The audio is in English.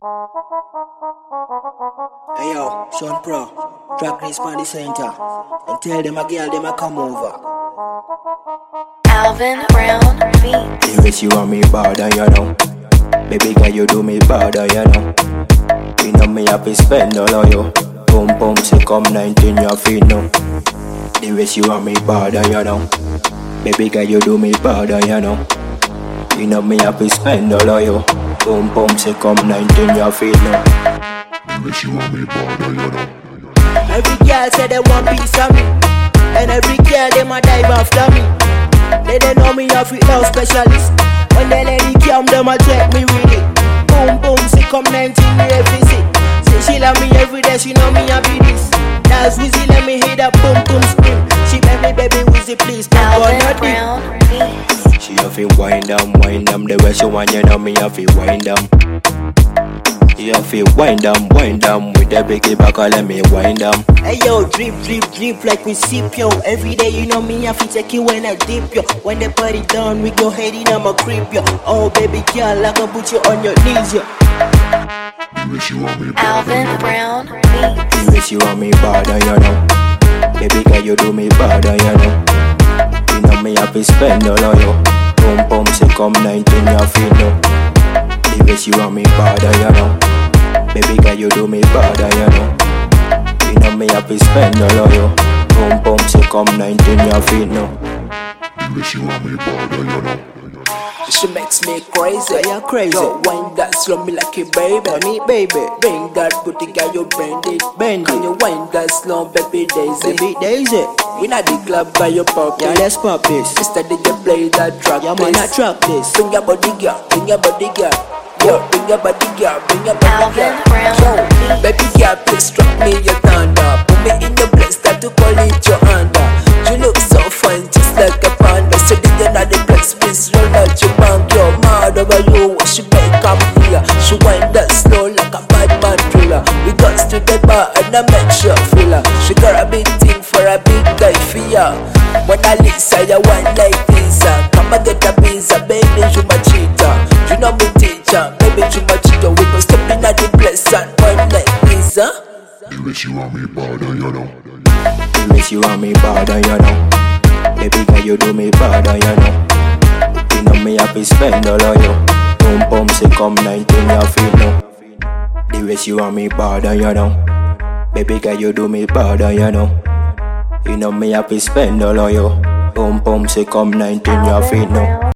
Hey yo, Sean Pro, drag this on the center and tell them a girl them a come over. Alvin Brown Beats. The way she want me bad, you know. Baby girl, you do me bad, you know. You know me have to spend all of you. Boom boom, say come 19, you feel no. The way she want me bad, you know. Baby girl, you do me bad, you know. You know me have to spend all of you. Boom boom, say come 19, you feel no. The way she want me bad, you know. Every girl say they want piece of me, and every girl them a dive after me. They don't know me a fit love specialist. When they let it come, them a check me with it. Boom boom, say come 19, you visit. Say she love me every day, she know me a be this. That's Wizzy, let me hear that boom boom scream. She make me baby Wizzy, please don't go Alvin not Brown deep. Beats. She have to wind them. The way she want, you know me have to wind them. You have to wind them. With the biggie back, let me wind them. Hey yo, drip, drip, drip like we sip yo. Every day you know me, I feel take you when I dip yo. When the party done, we go head in, I'ma creep yo. Oh baby girl, I can put you on your knees yo. Alvin Brown Beats. The way she want me bad, you know. Baby girl, you do me bad, you know. You know me have to spend all of you. Boom boom, say come 19, you feel no. The way she want me bad, you know. Baby girl, you do me bad, you know. You know me have to spend all of you. Boom boom, say come 19, you feel no. The way she want me bad, you know. She makes me crazy, yeah crazy. Yo, wine that slow me like a baby, me baby. Bring that booty, girl, you bend it. Can you wine that slow, baby Daisy? Baby Daisy. We not the club, buy your pop. Yeah, let's pop this. Instead they play that track. Yeah, man, I track this. Bring your body, girl. Bring your body, girl. Yo, bring your body, girl. Bring your body, Alvin girl. Brown Yo, Beats. baby girl, please drop me your thunder. Put me in the place that to call it your under. You look so fine, just like a panda. So did you not the place, please roll out your bank. Yo, mad over you, what she make come here. She wind that slow like a bad man thriller. We got to the bar and I make sure feel her. She got a big thing for a big guy fear. When I listen, you wine like this. Come and get a pizza, baby, you my cheater. You know me teacher, baby, you my cheater. We gon' step in at the place and wine like this, The way she want me bad, you know. The way she want me bad, you know. Baby girl, you do me bad, you know. You know me have to spend all of you. Boom boom, say come 19, you feel no. The way she want me bad, you know. Baby girl, you do me bad, you know. You know me have to spend all of you. Boom boom, say come 19, you feel no.